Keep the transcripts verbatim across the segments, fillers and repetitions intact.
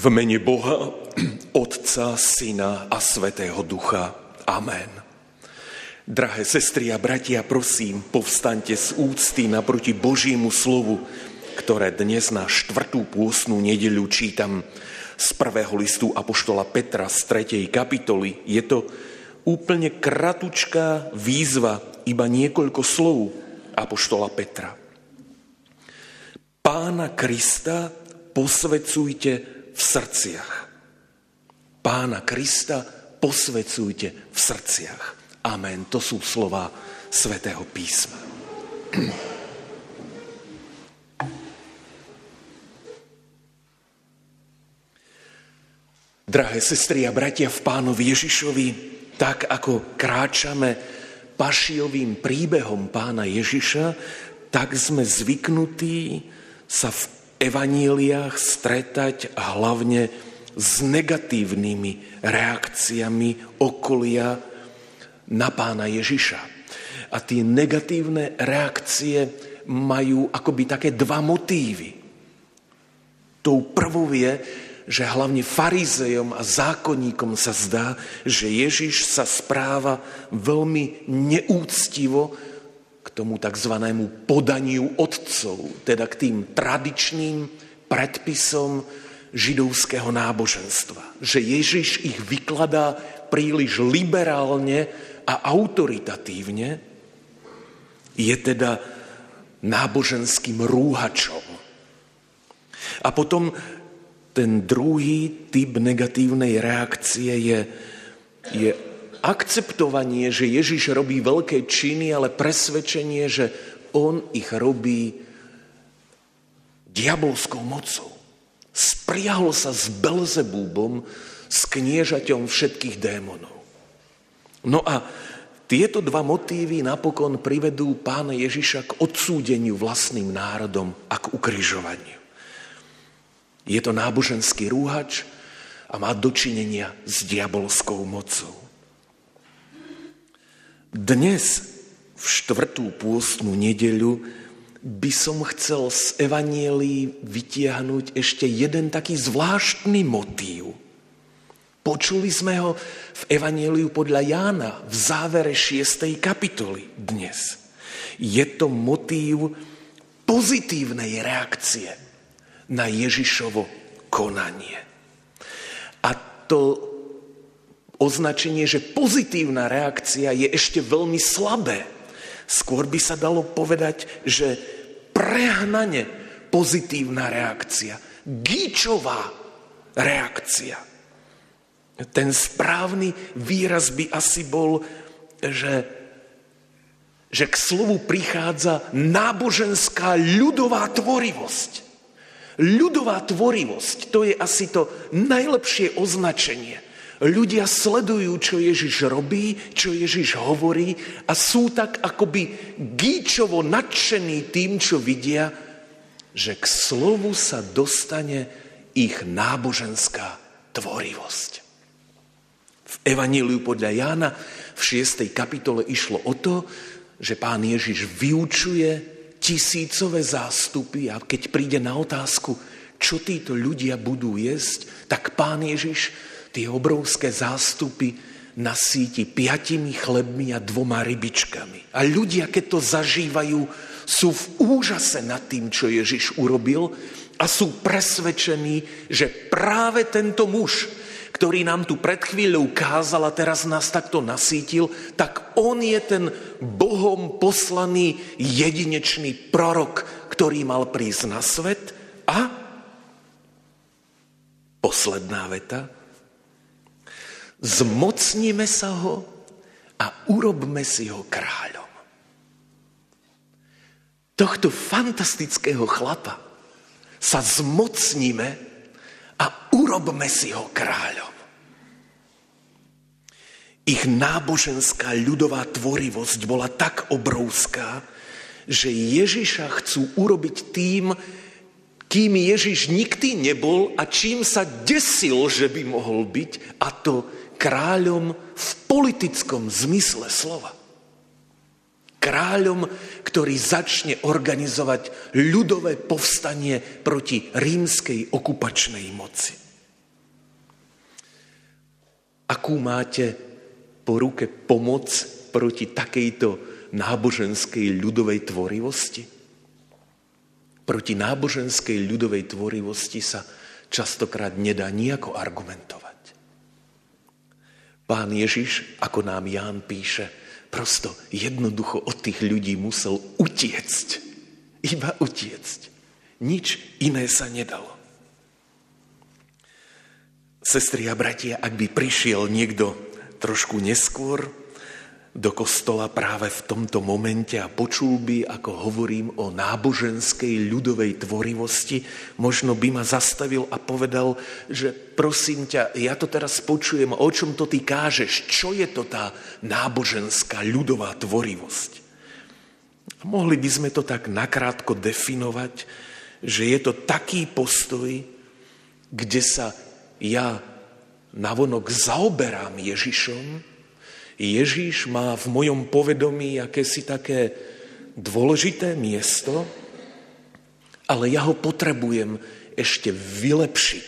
V mene Boha, Otca, Syna a Svätého Ducha. Amen. Drahé sestry a bratia, prosím, povstaňte z úcty naproti Božiemu slovu, ktoré dnes na štvrtú pôstnu nedeľu čítam z prvého listu apoštola Petra z tretej kapitoly. Je to úplne kratučká výzva, iba niekoľko slov apoštola Petra. Pána Krista posvedzujte v srdciach. Pána Krista posvedzujte v srdciach. Amen. To sú slová Svätého písma. Drahé sestry a bratia v Pánovi Ježišovi, tak ako kráčame pašiovým príbehom Pána Ježiša, tak sme zvyknutí sa v evaníliách stretať hlavne s negatívnymi reakciami okolia na Pána Ježiša. A tie negatívne reakcie majú akoby také dva motívy. Tou prvou je, že hlavne farizejom a zákonníkom sa zdá, že Ježiš sa správa veľmi neúctivo k tomu takzvanému podaniu otcov, teda k tým tradičným predpisom židovského náboženstva. Že Ježiš ich vykladá príliš liberálne a autoritatívne, je teda náboženským rúhačom. A potom ten druhý typ negatívnej reakcie je, je akceptovanie, že Ježiš robí veľké činy, ale presvedčenie, že on ich robí diabolskou mocou. Spriahol sa s Belzebúbom, s kniežaťom všetkých démonov. No a tieto dva motívy napokon privedú Pána Ježiša k odsúdeniu vlastným národom a k ukrižovaniu. Je to náboženský rúhač a má dočinenia s diabolskou mocou. Dnes, v štvrtú pôstnu nedeľu, by som chcel z evanjelií vytiahnuť ešte jeden taký zvláštny motív. Počuli sme ho v evanjeliu podľa Jána v závere šiestej kapitoly dnes. Je to motív pozitívnej reakcie na Ježišovo konanie. A to označenie, že pozitívna reakcia je ešte veľmi slabé. Skôr by sa dalo povedať, že prehnane pozitívna reakcia, gíčová reakcia. Ten správny výraz by asi bol, že, že k slovu prichádza náboženská ľudová tvorivosť. Ľudová tvorivosť, to je asi to najlepšie označenie. Ľudia sledujú, čo Ježiš robí, čo Ježiš hovorí a sú tak akoby gíčovo nadšení tým, čo vidia, že k slovu sa dostane ich náboženská tvorivosť. V evanjeliu podľa Jána v šiestej kapitole išlo o to, že Pán Ježiš vyučuje tisícové zástupy a keď príde na otázku, čo títo ľudia budú jesť, tak Pán Ježiš tie obrovské zástupy nasíti piatimi chlebmi a dvoma rybičkami. A ľudia, keď to zažívajú, sú v úžase nad tým, čo Ježiš urobil a sú presvedčení, že práve tento muž, ktorý nám tu pred chvíľou kázal a teraz nás takto nasítil, tak on je ten Bohom poslaný jedinečný prorok, ktorý mal prísť na svet. A posledná veta, zmocníme sa ho a urobme si ho kráľom. Tohto fantastického chlapa sa zmocníme a urobme si ho kráľom. Ich náboženská ľudová tvorivosť bola tak obrovská, že Ježiša chcú urobiť tým, kým Ježiš nikdy nebol a čím sa desil, že by mohol byť, a to kráľom v politickom zmysle slova. Kráľom, ktorý začne organizovať ľudové povstanie proti rímskej okupačnej moci. akú máte po ruke pomoc proti takejto náboženskej ľudovej tvorivosti? Proti náboženskej ľudovej tvorivosti sa častokrát nedá nijako argumentovať. Pán Ježiš, ako nám Ján píše, prosto jednoducho od tých ľudí musel utiecť. Iba utiecť. Nič iné sa nedalo. Sestri a bratia, ak by prišiel niekto trošku neskôr do kostola práve v tomto momente a počul by, ako hovorím o náboženskej ľudovej tvorivosti, možno by ma zastavil a povedal, že prosím ťa, ja to teraz počujem, o čom to ty kážeš, čo je to tá náboženská ľudová tvorivosť? A mohli by sme to tak nakrátko definovať, že je to taký postoj, kde sa ja navonok zaoberám Ježišom. Ježiš má v mojom povedomí akési také dôležité miesto, ale ja ho potrebujem ešte vylepšiť.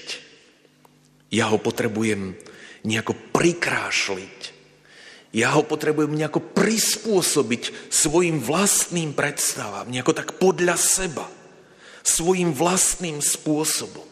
Ja ho potrebujem nejako prikrášliť. Ja ho potrebujem nejako prispôsobiť svojim vlastným predstavám, nejako tak podľa seba, svojim vlastným spôsobom.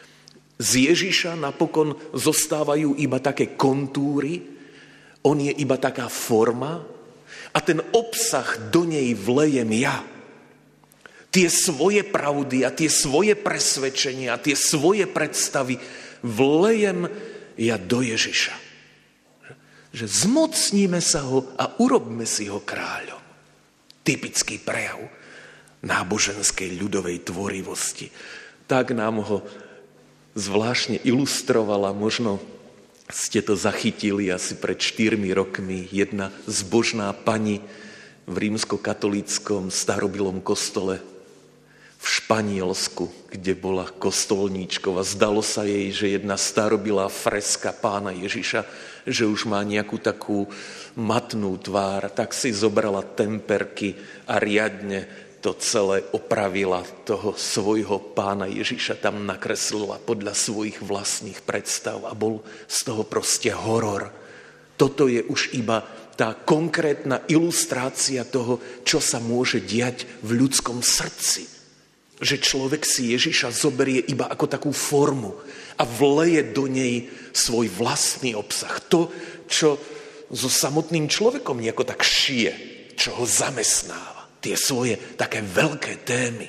Z Ježiša napokon zostávajú iba také kontúry, on je iba taká forma a ten obsah do nej vlejem ja. Tie svoje pravdy a tie svoje presvedčenia a tie svoje predstavy vlejem ja do Ježiša. Že zmocníme sa ho a urobme si ho kráľom. Typický prejav náboženskej ľudovej tvorivosti. Tak nám ho zvláštne ilustrovala, možno ste to zachytili asi pred štyrmi rokmi, jedna zbožná pani v rímskokatolíckom starobilom kostole v Španielsku, kde bola kostolníčkou a zdalo sa jej, že jedna starobilá freska Pána Ježiša, že už má nejakú takú matnú tvár, tak si zobrala temperky a riadne to celé opravila, toho svojho Pána Ježiša tam nakreslila podľa svojich vlastných predstav a bol z toho proste horor. Toto je už iba tá konkrétna ilustrácia toho, čo sa môže diať v ľudskom srdci. Že človek si Ježiša zoberie iba ako takú formu a vleje do nej svoj vlastný obsah. To, čo so samotným človekom nejako tak šije, čo ho zamestnáva. Tie svoje také veľké témy.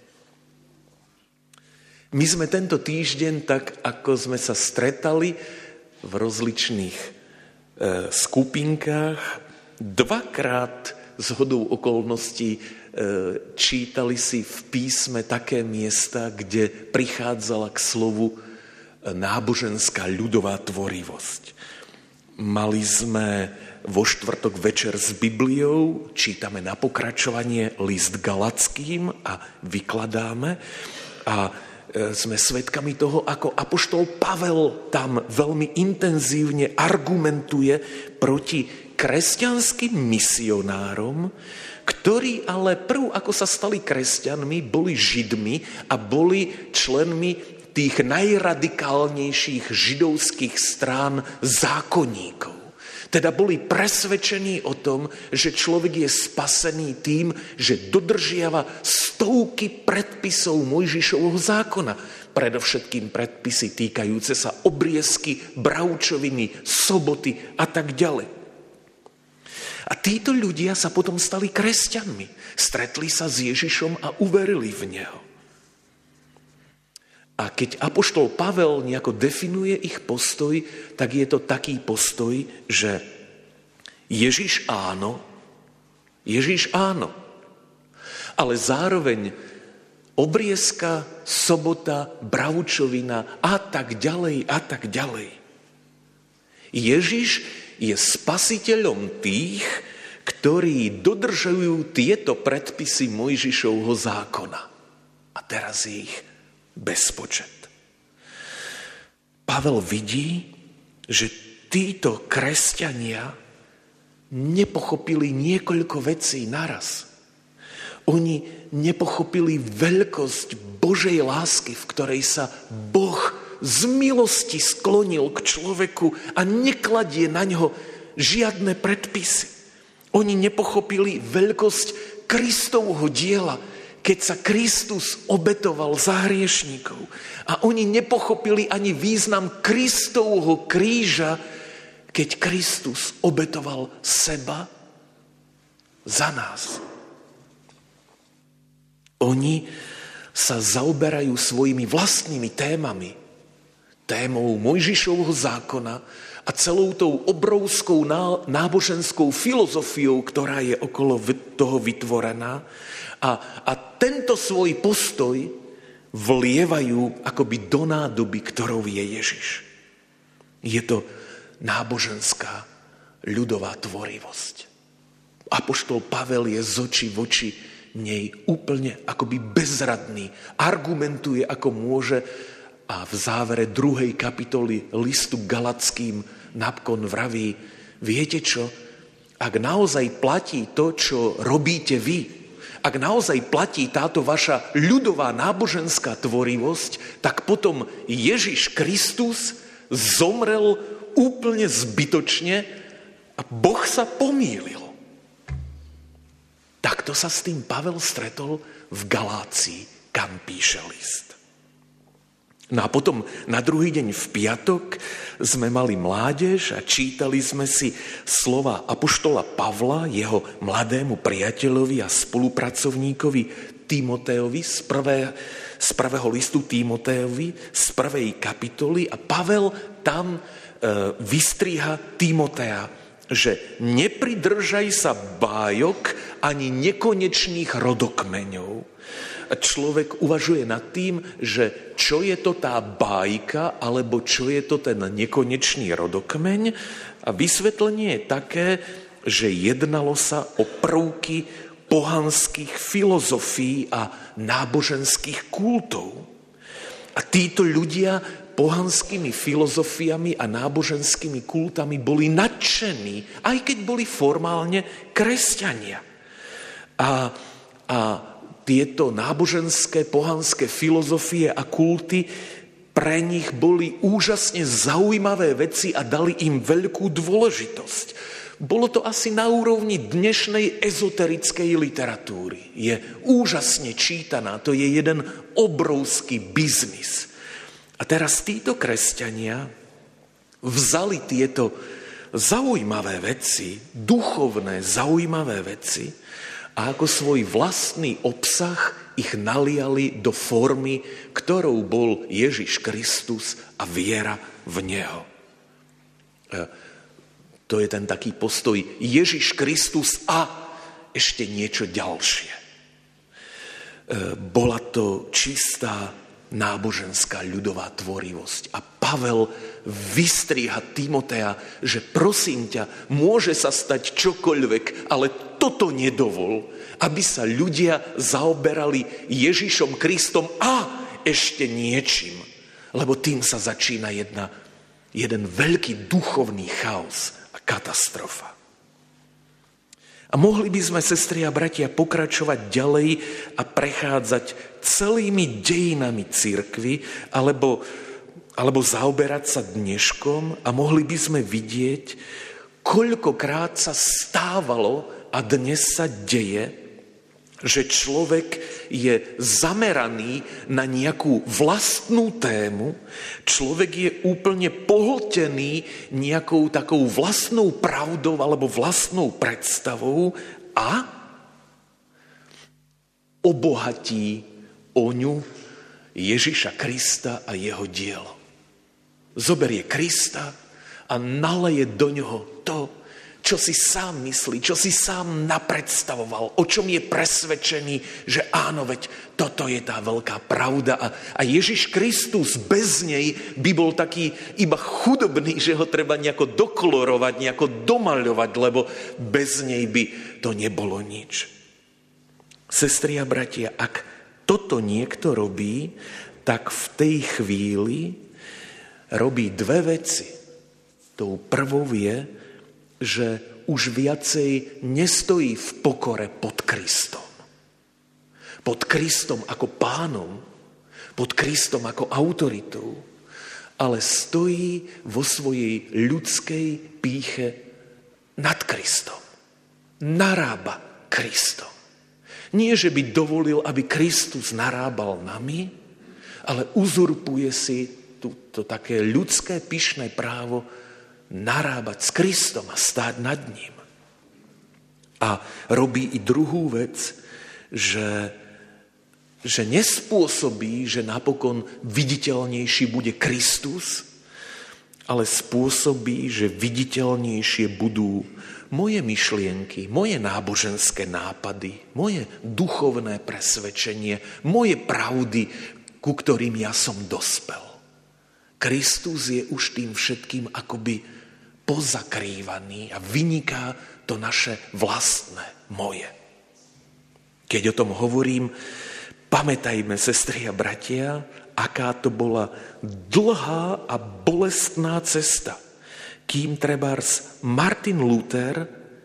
My sme tento týždeň, tak ako sme sa stretali v rozličných e, skupinkách, dvakrát zhodou okolností e, čítali si v písme také miesta, kde prichádzala k slovu náboženská ľudová tvorivosť. Mali sme vo štvrtok večer s Bibliou, čítame na pokračovanie list Galackým a vykladáme a sme svedkami toho, ako apoštol Pavel tam veľmi intenzívne argumentuje proti kresťanským misionárom, ktorí ale prv, ako sa stali kresťanmi, boli Židmi a boli členmi tých najradikálnejších židovských strán zákonníkov. Teda boli presvedčení o tom, že človek je spasený tým, že dodržiava stovky predpisov Mojžišovho zákona. Predovšetkým predpisy týkajúce sa obriezky, bravčoviny, soboty a tak ďalej. A títo ľudia sa potom stali kresťanmi. Stretli sa s Ježišom a uverili v Neho. A keď apoštol Pavel nejako definuje ich postoj, tak je to taký postoj, že Ježiš áno, Ježiš áno, ale zároveň obriezka, sobota, bravčovina a tak ďalej a tak ďalej. Ježiš je spasiteľom tých, ktorí dodržujú tieto predpisy Mojžišovho zákona. A teraz je ich bezpočet. Pavel vidí, že títo kresťania nepochopili niekoľko vecí naraz. Oni nepochopili veľkosť Božej lásky, v ktorej sa Boh z milosti sklonil k človeku a nekladie na ňo žiadne predpisy. Oni nepochopili veľkosť Kristovho diela, keď sa Kristus obetoval za hriešníkov. A oni nepochopili ani význam Kristovho kríža, keď Kristus obetoval seba za nás. Oni sa zaoberajú svojimi vlastnými témami. Témou Mojžišovho zákona a celou tou obrovskou náboženskou filozofiou, ktorá je okolo toho vytvorená. A, a tento svoj postoj vlievajú akoby do nádoby, ktorou je Ježiš. Je to náboženská ľudová tvorivosť. Apoštol Pavel je z očí v oči nej úplne akoby bezradný. Argumentuje, ako môže, a v závere druhej kapitoly listu Galackým napokon vraví: viete čo? Ak naozaj platí to, čo robíte vy, ak naozaj platí táto vaša ľudová náboženská tvorivosť, tak potom Ježiš Kristus zomrel úplne zbytočne a Boh sa pomýlil. Takto sa s tým Pavel stretol v Galácii, kam píše list. No a potom na druhý deň v piatok sme mali mládež a čítali sme si slova apoštola Pavla, jeho mladému priateľovi a spolupracovníkovi Timotejovi z, prvé, z prvého listu Timotejovi z prvej kapitoly. A Pavel tam e, vystriha Timoteja, že nepridržaj sa bájok ani nekonečných rodokmeňov. Človek uvažuje nad tým, že čo je to tá bájka, alebo čo je to ten nekonečný rodokmeň. A vysvetlenie je také, že jednalo sa o prvky pohanských filozofií a náboženských kultov. A títo ľudia pohanskými filozofiami a náboženskými kultami boli nadšení, aj keď boli formálne kresťania. A, a tieto náboženské, pohanské filozofie a kulty pre nich boli úžasne zaujímavé veci a dali im veľkú dôležitosť. Bolo to asi na úrovni dnešnej ezoterickej literatúry. Je úžasne čítaná, to je jeden obrovský biznis. A teraz títo kresťania vzali tieto zaujímavé veci, duchovné zaujímavé veci, a ako svoj vlastný obsah ich naliali do formy, ktorou bol Ježiš Kristus a viera v Neho. To je ten taký postoj Ježiš Kristus a ešte niečo ďalšie. Bola to čistá náboženská ľudová tvorivosť. A Pavel vystriha Timoteja, že prosím ťa, môže sa stať čokoľvek, ale toto nedovol, aby sa ľudia zaoberali Ježišom Kristom a ešte niečím. Lebo tým sa začína jedna, jeden veľký duchovný chaos a katastrofa. A mohli by sme, sestri a bratia, pokračovať ďalej a prechádzať celými dejinami cirkvi, alebo, alebo zaoberať sa dneškom a mohli by sme vidieť, koľkokrát sa stávalo a dnes sa deje, že človek je zameraný na nejakú vlastnú tému, človek je úplne pohltený nejakou takou vlastnou pravdou alebo vlastnou predstavou a obohatí o ňu Ježiša Krista a jeho dielo. Zoberie Krista a naleje do ňoho to, čo si sám myslí, čo si sám napredstavoval, o čom je presvedčený, že áno, veď toto je tá veľká pravda. A, a Ježiš Kristus bez nej by bol taký iba chudobný, že ho treba nejako dokolorovať, nejako domaľovať, lebo bez nej by to nebolo nič. Sestri a bratia, ak toto niekto robí, tak v tej chvíli robí dve veci. Tou prvou je, že už viacej nestojí v pokore pod Kristom. Pod Kristom ako pánom, pod Kristom ako autoritou, ale stojí vo svojej ľudskej pýche nad Kristom. Narába Kristom. Nie, že by dovolil, aby Kristus narábal nami, ale uzurpuje si to také ľudské pyšné právo narábať s Kristom a stáť nad ním. A robí i druhú vec, že, že nespôsobí, že napokon viditeľnejší bude Kristus, ale spôsobí, že viditeľnejšie budú moje myšlienky, moje náboženské nápady, moje duchovné presvedčenie, moje pravdy, ku ktorým ja som dospel. Kristus je už tým všetkým akoby pozakrývaný a vyniká to naše vlastné, moje. Keď o tom hovorím, pamätajme, sestry a bratia, aká to bola dlhá a bolestná cesta, kým trebárs Martin Luther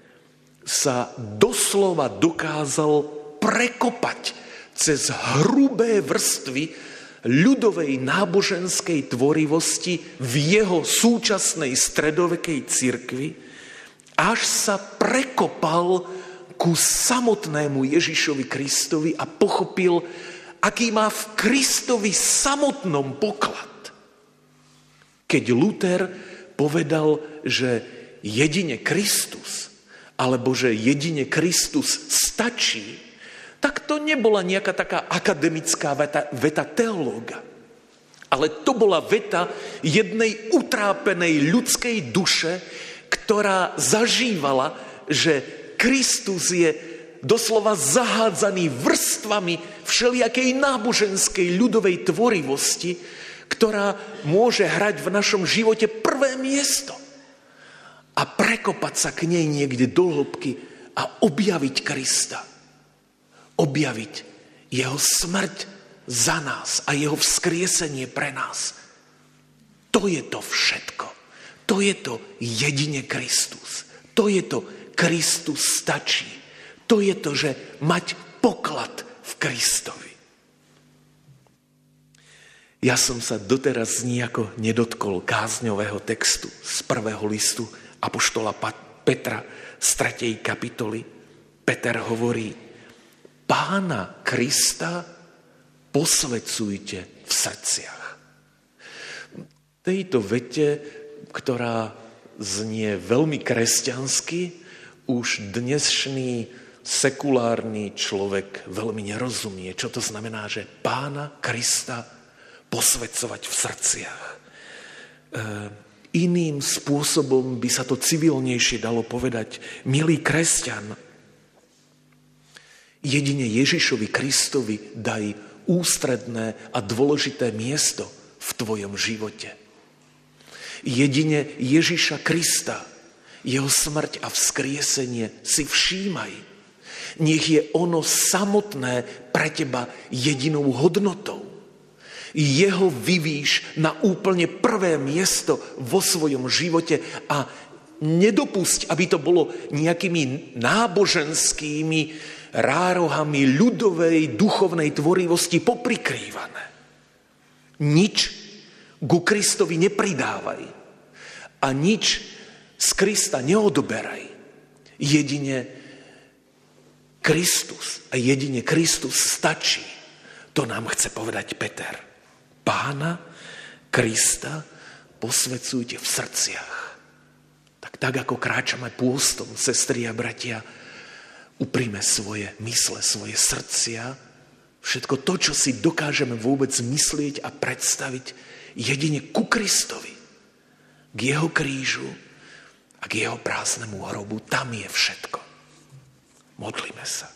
sa doslova dokázal prekopať cez hrubé vrstvy ľudovej náboženskej tvorivosti v jeho súčasnej stredovekej cirkvi, až sa prekopal ku samotnému Ježišovi Kristovi a pochopil, aký má v Kristovi samotnom poklad. Keď Luther povedal, že jedine Kristus, alebo že jedine Kristus stačí, tak to nebola nejaká taká akademická veta, veta teológa. Ale to bola veta jednej utrápenej ľudskej duše, ktorá zažívala, že Kristus je doslova zahádzaný vrstvami všelijakej náboženskej ľudovej tvorivosti, ktorá môže hrať v našom živote prvé miesto. A prekopať sa k nej niekde do hĺbky a objaviť Krista. Objaviť jeho smrť za nás a jeho vzkriesenie pre nás. To je to všetko. To je to jedine Kristus. To je to Kristus stačí. To je to, že mať poklad v Kristovi. Ja som sa doteraz nejako nedotkol kázňového textu z prvého listu apoštola Petra z tretej kapitoly. Peter hovorí: Pána Krista posvedzujte v srdciach. V tejto vete, ktorá znie veľmi kresťansky, už dnešný sekulárny človek veľmi nerozumie, čo to znamená, že Pána Krista posvedzovať v srdciach. E, iným spôsobom by sa to civilnejšie dalo povedať: milý kresťan, jedine Ježišovi Kristovi daj ústredné a dôležité miesto v tvojom živote. Jedine Ježiša Krista, jeho smrť a vzkriesenie si všímaj. Nech je ono samotné pre teba jedinou hodnotou. Jeho vyvíš na úplne prvé miesto vo svojom živote a nedopusť, aby to bolo nejakými náboženskými rárohami ľudovej duchovnej tvorivosti poprikrývané. Nič ku Kristovi nepridávaj a nič z Krista neodoberaj. Jedine Kristus a jedine Kristus stačí. To nám chce povedať Peter. Pána Krista posvedzujte v srdciach. Tak, tak ako kráčame pôstom, sestry a bratia, uprime svoje mysle, svoje srdcia, všetko to, čo si dokážeme vôbec myslieť a predstaviť, jedine ku Kristovi, k jeho krížu a k jeho prázdnemu hrobu. Tam je všetko. Modlíme sa.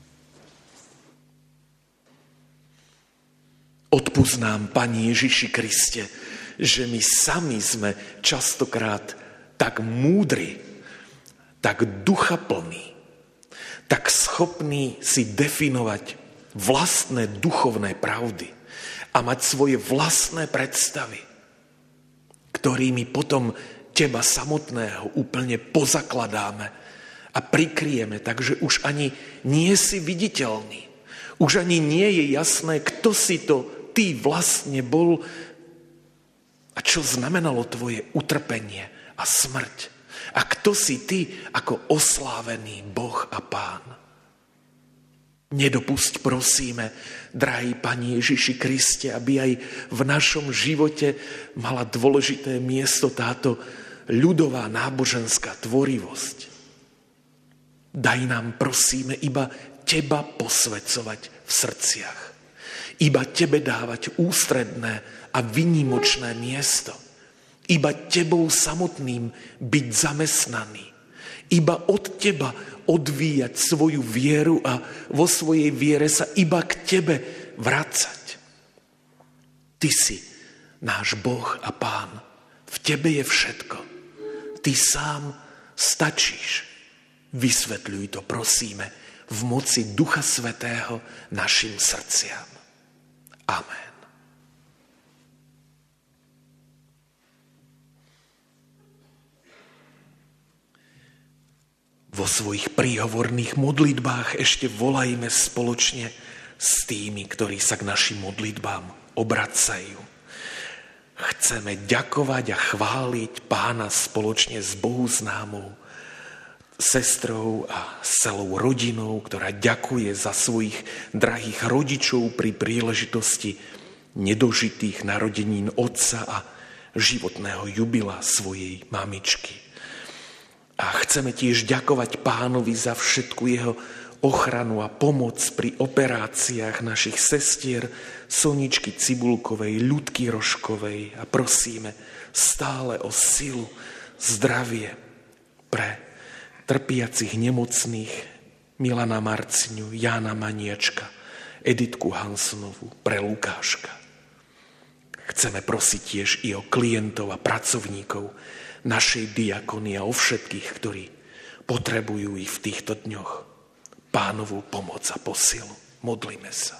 Odpusť nám, Pane Ježiši Kriste, že my sami sme častokrát tak múdri, tak duchaplní, tak schopní si definovať vlastné duchovné pravdy a mať svoje vlastné predstavy, ktorými potom teba samotného úplne pozakladáme a prikryjeme, takže už ani nie si viditeľný. Už ani nie je jasné, kto si to ty vlastne bol A čo znamenalo tvoje utrpenie a smrť? A kto si ty ako oslávený Boh a Pán? Nedopusť, prosíme, drahý Pane Ježiši Kriste, aby aj v našom živote mala dôležité miesto táto ľudová náboženská tvorivosť. Daj nám, prosíme, iba teba posväcovať v srdciach. Iba tebe dávať ústredné a výnimočné miesto. Iba tebou samotným byť zamestnaný. Iba od teba odvíjať svoju vieru a vo svojej viere sa iba k tebe vracať. Ty si náš Boh a Pán. V tebe je všetko. Ty sám stačíš. Vysvetľuj to, prosíme, v moci Ducha Svätého našim srdciam. Amen. Vo svojich príhovorných modlitbách ešte volajme spoločne s tými, ktorí sa k našim modlitbám obracajú. Chceme ďakovať a chváliť Pána spoločne s bohuznámou sestrou a celou rodinou, ktorá ďakuje za svojich drahých rodičov pri príležitosti nedožitých narodenín otca a životného jubila svojej mamičky. A chceme tiež ďakovať Pánovi za všetku jeho ochranu a pomoc pri operáciách našich sestier Soničky Cibulkovej, Ľudky Rožkovej a prosíme stále o silu, zdravie pre trpiacich nemocných Milana Marciňu, Jána Maniačka, Editku Hansonovu, pre Lukáška. Chceme prosiť tiež i o klientov a pracovníkov našej diakonie a o všetkých, ktorí potrebujú i v týchto dňoch Pánovu pomoc a posilu. Modlíme sa.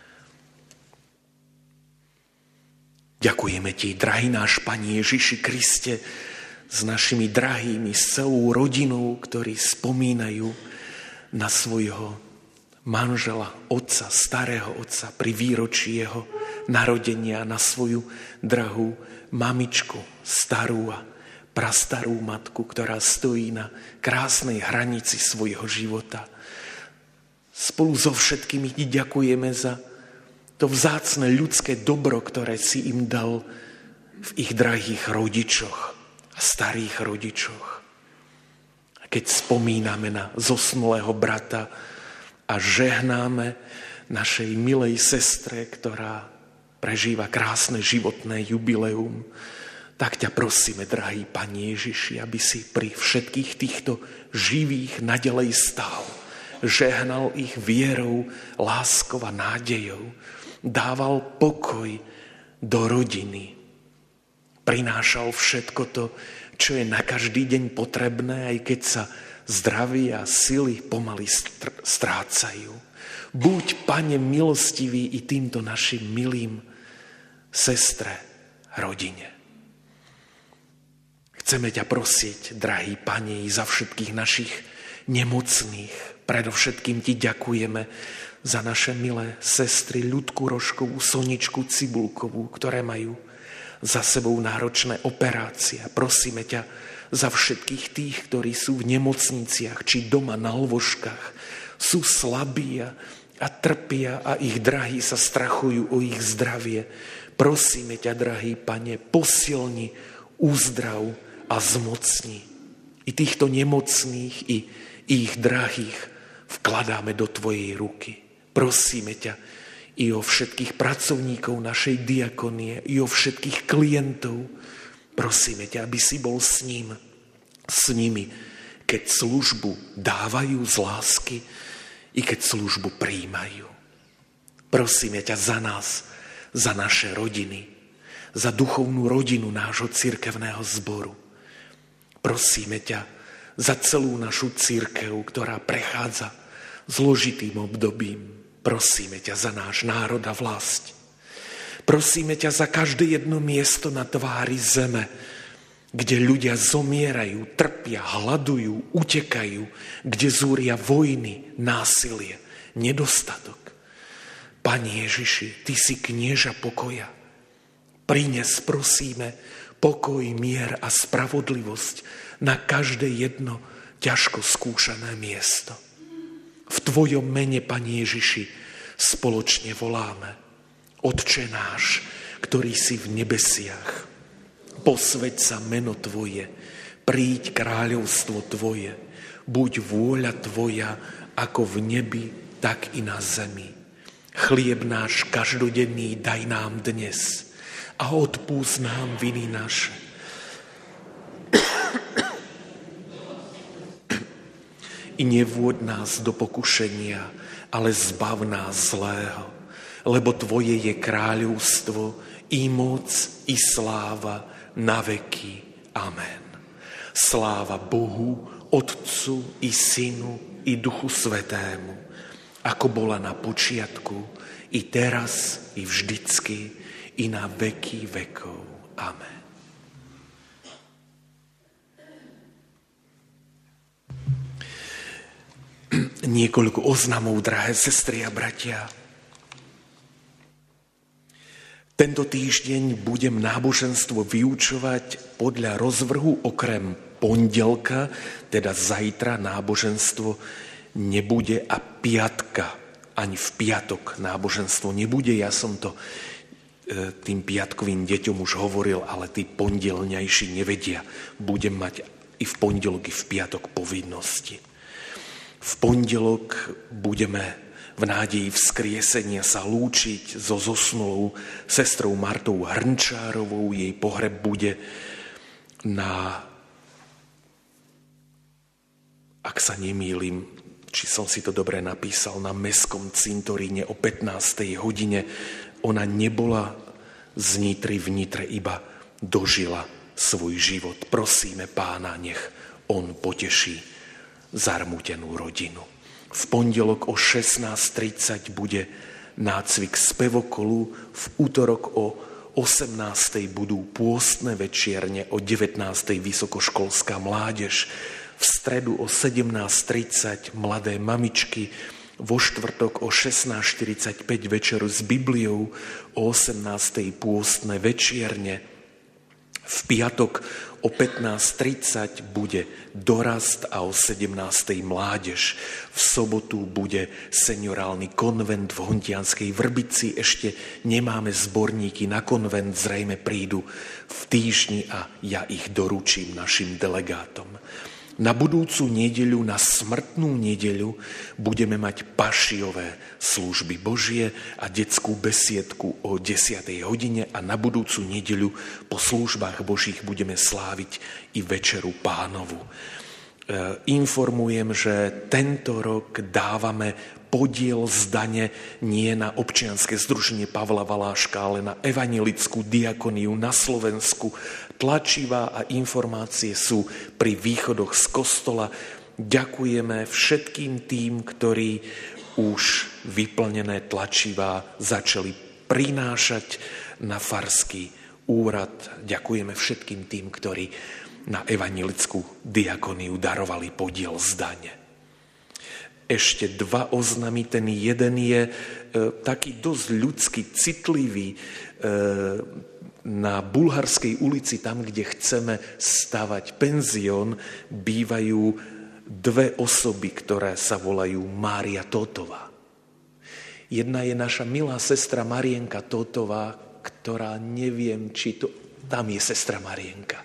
Ďakujeme ti, drahý náš Pane Ježiši Kriste, s našimi drahými, s celou rodinou, ktorí spomínajú na svojho manžela, otca, starého otca pri výročí jeho narodenia, na svoju drahú mamičku, starú a prastarú matku, ktorá stojí na krásnej hranici svojho života. Spolu so všetkými ti ďakujeme za to vzácne ľudské dobro, ktoré si im dal v ich drahých rodičoch a starých rodičoch. A keď spomíname na zosnulého brata a žehnáme našej milej sestre, ktorá prežíva krásne životné jubileum, tak ťa prosíme, drahý Pane Ježiši, aby si pri všetkých týchto živých naďalej stál. Žehnal ich vierou, láskou a nádejou. Dával pokoj do rodiny. Prinášal všetko to, čo je na každý deň potrebné, aj keď sa zdravie a sily pomaly strácajú. Buď, Pane, milostivý i týmto našim milým sestre, rodine. Chceme ťa prosiť, drahý Pane, i za všetkých našich nemocných. Predovšetkým ti ďakujeme za naše milé sestry Ľudku Rožkovú, Soničku Cibulkovú, ktoré majú za sebou náročné operácie. Prosíme ťa za všetkých tých, ktorí sú v nemocniciach či doma na lôžkach. Sú slabí a trpia a ich drahí sa strachujú o ich zdravie. Prosíme ťa, drahý Pane, posilni, uzdrav a zmocni. I týchto nemocných, i ich drahých vkladáme do tvojej ruky. Prosíme ťa i o všetkých pracovníkov našej diakonie, i o všetkých klientov. Prosíme ťa, aby si bol s ním, s nimi, keď službu dávajú z lásky, i keď službu prijímajú. Prosíme ťa za nás, za naše rodiny, za duchovnú rodinu nášho cirkevného zboru. Prosíme ťa za celú našu cirkev, ktorá prechádza zložitým obdobím. Prosíme ťa za náš národ a vlast. Prosíme ťa za každé jedno miesto na tvári zeme, kde ľudia zomierajú, trpia, hľadujú, utekajú, kde zúria vojny, násilie, nedostatok. Pane Ježiši, ty si knieža pokoja. Prines, prosíme, pokoj, mier a spravodlivosť na každé jedno ťažko skúšané miesto. V Tvojom mene, Pane Ježiši, spoločne voláme. Otče náš, ktorý si v nebesiach, posväť sa meno Tvoje, príď kráľovstvo Tvoje, buď vôľa Tvoja ako v nebi, tak i na zemi. Chlieb náš každodenný daj nám dnes a odpúsť nám viny naše. I nevôď nás do pokušenia, ale zbav nás zlého, lebo Tvoje je kráľovstvo, i moc, i sláva na veky. Amen. Sláva Bohu, Otcu, i Synu, i Duchu Svätému, ako bola na počiatku, i teraz, i vždycky, i na veky vekov. Amen. Niekoľko oznamov, drahé sestry a bratia. Tento týždeň budem náboženstvo vyučovať podľa rozvrhu, okrem pondelka, teda zajtra náboženstvo nebude a piatka, ani v piatok náboženstvo nebude. Ja som to tým piatkovým deťom už hovoril, ale tí pondelňajší nevedia. Budem mať i v pondelok, i v piatok povinnosti. V pondelok budeme v nádeji vzkriesenia sa lúčiť so zosnulou sestrou Martou Hrnčárovou. Jej pohreb bude na, ak sa nemýlim, či som si to dobre napísal, na Mestskom cintoríne o pätnástej hodine. Ona nebola z Nitry v Nitre, iba dožila svoj život. Prosíme Pána, nech on poteší zarmútenú rodinu. V pondelok o šestnásť tridsať bude nácvik spevokolu, v útorok o osemnástej budú pôstne večierne, o devätnástej vysokoškolská mládež, v stredu o sedemnásť tridsať mladé mamičky, vo štvrtok o šestnásť štyridsaťpäť večeru s Bibliou, o osemnástej pôstne večierne, v piatok o pätnásť tridsať bude dorast a o sedemnástej mládež. V sobotu bude seniorálny konvent v Hontianskej Vrbici. Ešte nemáme zborníky na konvent, zrejme prídu v týždni a ja ich doručím našim delegátom. Na budúcu nedeľu, na smrtnú nedeľu, budeme mať pašiové služby Božie a detskú besiedku o desiatej hodine a na budúcu nedeľu po službách Božích budeme sláviť i Večeru Pánovu. E, informujem, že tento rok dávame podiel z dane nie na občianske združenie Pavla Valáška, ale na evanjelickú diakoniu na Slovensku. Tlačivá a informácie sú pri východoch z kostola. Ďakujeme všetkým tým, ktorí už vyplnené tlačivá začali prinášať na farský úrad. Ďakujeme všetkým tým, ktorí na evanjelickú diakoniu darovali podiel z dane. Ešte dva oznamy. Ten jeden je e, taký dosť ľudský, citlivý. E, na Bulharskej ulici, tam, kde chceme stavať penzión, bývajú dve osoby, ktoré sa volajú Mária Tótová. Jedna je naša milá sestra Marienka Tótová, ktorá neviem, či to... Tam je sestra Marienka. E,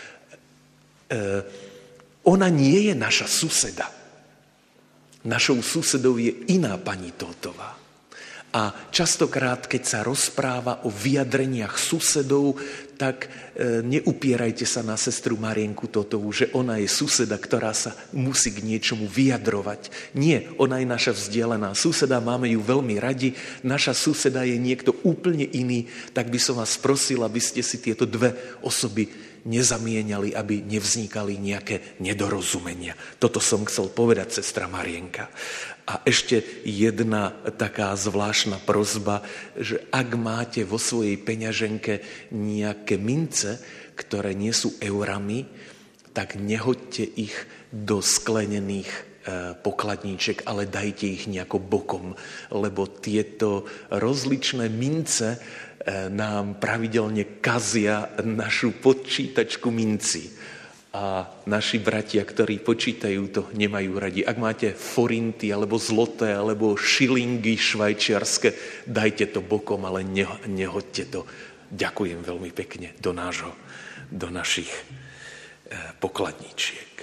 ona nie je naša suseda. Našou susedou je iná pani Tótová. A častokrát, keď sa rozpráva o vyjadreniach susedov, tak e, neupierajte sa na sestru Marienku Tótovú, že ona je suseda, ktorá sa musí k niečomu vyjadrovať. Nie, ona je naša vzdialená suseda, máme ju veľmi radi. Naša suseda je niekto úplne iný, tak by som vás prosil, aby ste si tieto dve osoby nezamieniali, aby nevznikali nejaké nedorozumenia. Toto som chcel povedať, sestra Marienka. A ešte jedna taká zvláštna prosba, že ak máte vo svojej peňaženke nejaké mince, ktoré nie sú eurami, tak nehoďte ich do sklenených pokladníček, ale dajte ich nejako bokom, lebo tieto rozličné mince nám pravidelne kazia našu počítačku minci. A naši bratia, ktorí počítajú, to nemajú radi. Ak máte forinty, alebo zloté, alebo šilingy švajčiarske, dajte to bokom, ale nehoďte to. Ďakujem veľmi pekne do nášho, do našich pokladníčiek.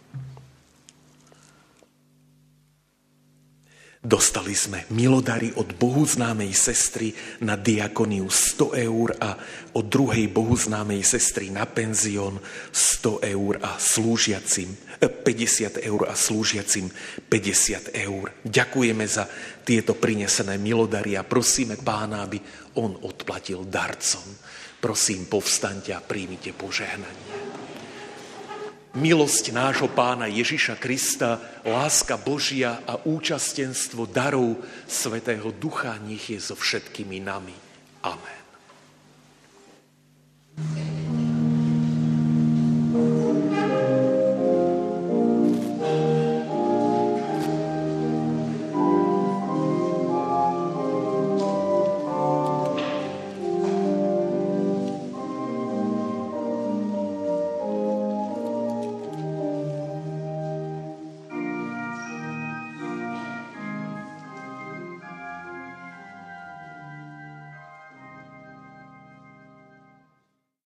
Dostali sme milodary od bohuznámej sestry na diakoniu sto eur a od druhej bohuznámej sestry na penzión sto eur a slúžiacim päťdesiat eur a slúžiacim päťdesiat eur. Ďakujeme za tieto prinesené milodary a prosíme Pána, aby on odplatil darcom. Prosím, povstaňte a príjmite požehnanie. Milosť nášho Pána Ježiša Krista, láska Božia a účastenstvo darov Svätého Ducha nech je so všetkými nami. Amen.